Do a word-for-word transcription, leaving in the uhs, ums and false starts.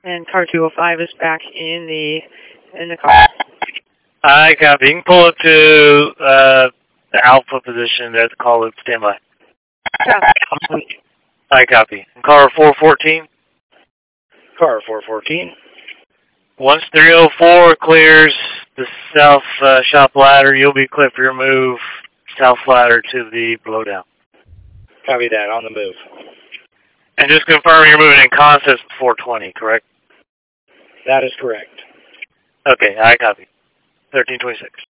And car two oh five is back in the in the car. I copy. You can pull up to uh, the Alpha position there at the call loop. Stand by. Yeah. I copy. Car four fourteen. Car four fourteen. Once three oh four clears the south uh, shop ladder, you'll be clear for your move south ladder to the blowdown. Copy that. On the move. And just confirm you're moving in concepts four twenty, correct? That is correct. Okay, I copy. thirteen twenty-six.